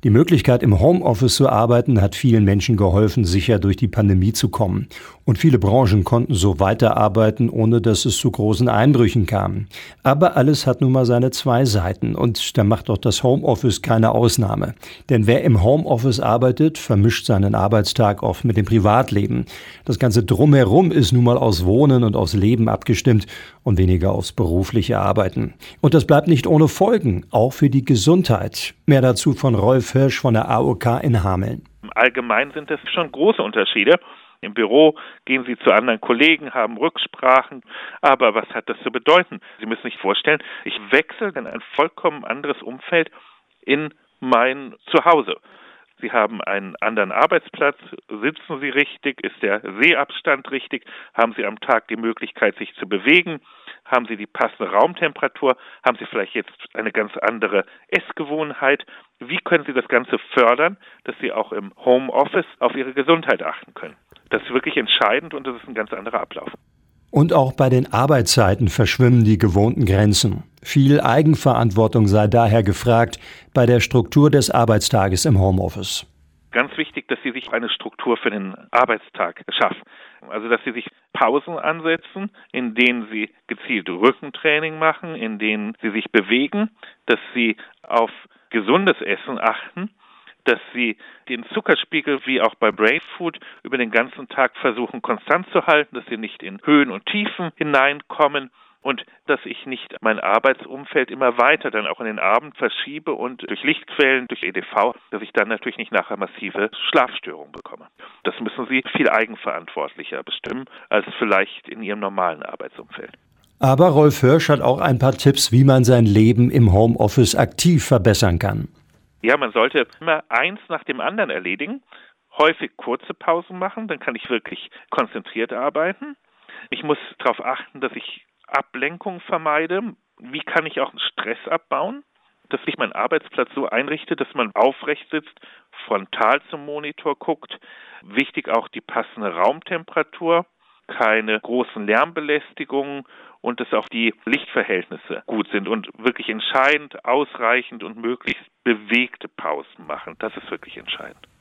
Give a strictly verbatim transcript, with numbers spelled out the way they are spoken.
Die Möglichkeit, im Homeoffice zu arbeiten, hat vielen Menschen geholfen, sicher durch die Pandemie zu kommen. Und viele Branchen konnten so weiterarbeiten, ohne dass es zu großen Einbrüchen kam. Aber alles hat nun mal seine zwei Seiten. Und da macht doch das Homeoffice keine Ausnahme. Denn wer im Homeoffice arbeitet, vermischt seinen Arbeitstag oft mit dem Privatleben. Das Ganze drumherum ist nun mal aus Wohnen und aufs Leben abgestimmt und weniger aufs berufliche Arbeiten. Und das bleibt nicht ohne Folgen, auch für die Gesundheit. Mehr dazu von Rolf Hirsch von der A O K in Hameln. Allgemein sind es schon große Unterschiede. Im Büro gehen Sie zu anderen Kollegen, haben Rücksprachen. Aber was hat das zu bedeuten? Sie müssen sich vorstellen, ich wechsle in ein vollkommen anderes Umfeld in mein Zuhause. Sie haben einen anderen Arbeitsplatz, sitzen Sie richtig, ist der Sehabstand richtig, haben Sie am Tag die Möglichkeit, sich zu bewegen, haben Sie die passende Raumtemperatur, haben Sie vielleicht jetzt eine ganz andere Essgewohnheit. Wie können Sie das Ganze fördern, dass Sie auch im Homeoffice auf Ihre Gesundheit achten können? Das ist wirklich entscheidend und das ist ein ganz anderer Ablauf. Und auch bei den Arbeitszeiten verschwimmen die gewohnten Grenzen. Viel Eigenverantwortung sei daher gefragt bei der Struktur des Arbeitstages im Homeoffice. Ganz wichtig, dass Sie sich eine Struktur für den Arbeitstag schaffen. Also, dass Sie sich Pausen ansetzen, in denen Sie gezielt Rückentraining machen, in denen Sie sich bewegen, dass Sie auf gesundes Essen achten, dass Sie den Zuckerspiegel, wie auch bei Brave Food, über den ganzen Tag versuchen konstant zu halten, dass Sie nicht in Höhen und Tiefen hineinkommen und dass ich nicht mein Arbeitsumfeld immer weiter dann auch in den Abend verschiebe und durch Lichtquellen, durch E D V, dass ich dann natürlich nicht nachher massive Schlafstörungen bekomme. Das müssen Sie viel eigenverantwortlicher bestimmen als vielleicht in Ihrem normalen Arbeitsumfeld. Aber Rolf Hirsch hat auch ein paar Tipps, wie man sein Leben im Homeoffice aktiv verbessern kann. Ja, man sollte immer eins nach dem anderen erledigen, häufig kurze Pausen machen, dann kann ich wirklich konzentriert arbeiten. Ich muss darauf achten, dass ich Ablenkung vermeide. Wie kann ich auch Stress abbauen? Dass ich meinen Arbeitsplatz so einrichte, dass man aufrecht sitzt, frontal zum Monitor guckt. Wichtig auch die passende Raumtemperatur, keine großen Lärmbelästigungen und dass auch die Lichtverhältnisse gut sind und wirklich entscheidend, ausreichend und möglichst bewegte Pausen machen. Das ist wirklich entscheidend.